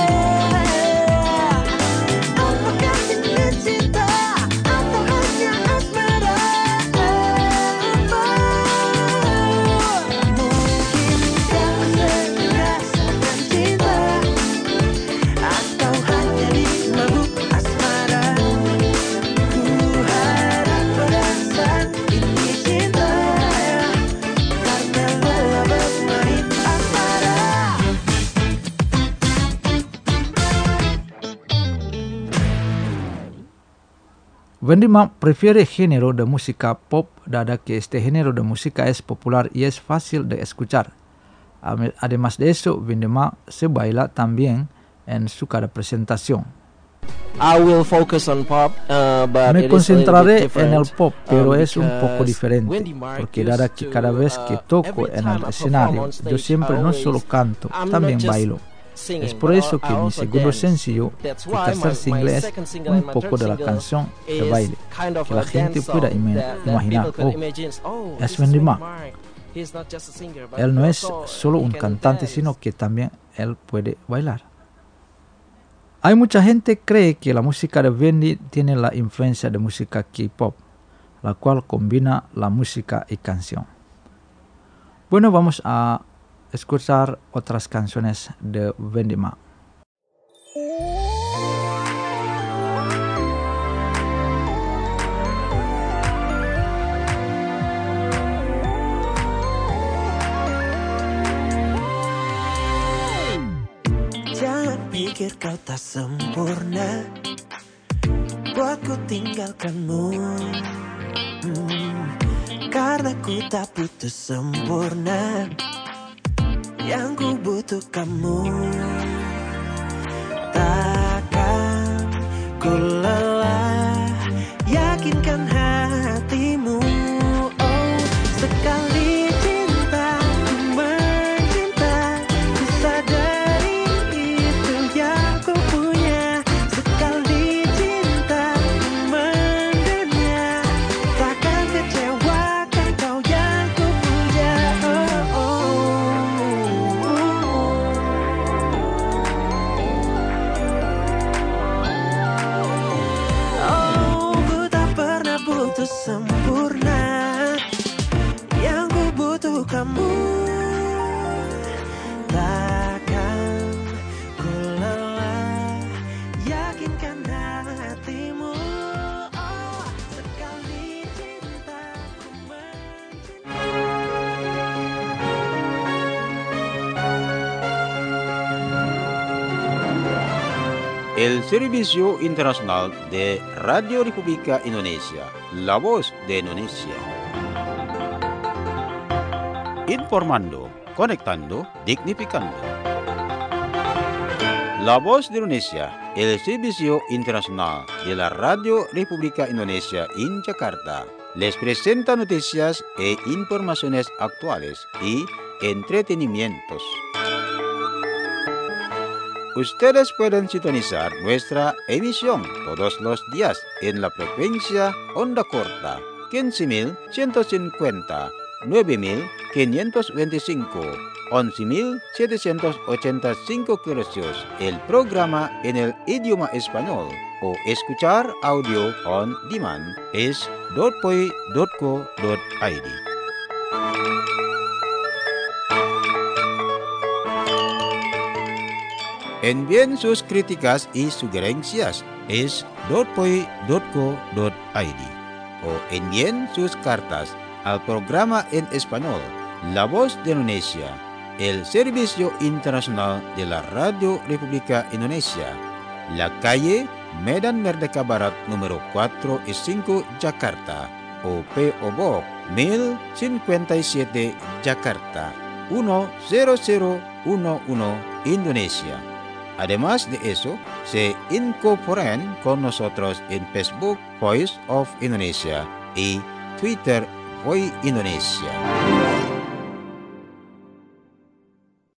Apakah ini cinta, atau hanya asmara? Mungkinkah Vendima prefiere género de música pop, dado que este género de música es popular y es fácil de escuchar. Además de eso, Vendima se baila también en su cada presentación. I will focus on pop, uh, but Me it is a little bit concentraré different, en el pop, pero um, es un poco because diferente, Wendy Mark porque used dada que to, cada vez que uh, toco every en time el I escenario, perform on yo stage, siempre I no always- solo canto, I'm también not just bailo. singing, Es por but eso I que mi also segundo dance. sencillo, That's el why tercer my- single, my es second single un and my poco third de la single canción de is baile, kind of que la a gente dance pueda song ima- that- that imaginar, people could oh, imagine, oh, es this is Wendy Wendy Mark. Mark. He's not just a singer, but Él no he es also- solo he un can cantante, dance. sino que también él puede bailar. Hay mucha gente que cree que la música de Wendy tiene la influencia de música K-pop, la cual combina la música y canción. Bueno, vamos a escuchar otras canciones de Wendy Ma. Jangan pikir kau tak sempurna, buatku tinggalkanmu. Hmm, karena ku tak butuh sempurna, yang ku butuh kamu. Takkan ku lelah, yakinkan hatimu. Oh, sekali cinta ku mencinta, ku sadari itu yang ku punya. Sekali cinta ku mendunia, takkan kecewakan kau yang ku puja. Oh, oh, oh, ku tak pernah butuh sempurna, yang ku butuh kamu. Takkan ku lelah, yakinkan hatimu. Oh, sekali cinta ku mencinta. El Servicio Internacional de Radio República Indonesia, La Voz de Indonesia. Informando, conectando, dignificando. La Voz de Indonesia, el Servicio Internacional de la Radio República Indonesia en Jakarta, les presenta noticias e informaciones actuales y entretenimientos. Ustedes pueden sintonizar nuestra emisión todos los días en la frecuencia onda corta quince mil ciento cincuenta, nueve mil quinientos veinticinco, once mil setecientos ochenta y cinco kHz, el programa en el idioma español, o escuchar audio on demand es dotpoi dot co dot i d. Envíen sus críticas y sugerencias es dotpoi dot co dot i d o envíen sus cartas al programa en español La Voz de Indonesia, el Servicio Internacional de la Radio República Indonesia, la calle Medan Merdeka Barat número cuatro y cinco, Jakarta, o P O Box mil cincuenta y siete, Jakarta, uno cero cero uno uno, Indonesia. Además de eso, se incorporan con nosotros en Facebook Voice of Indonesia y Twitter Voice Indonesia.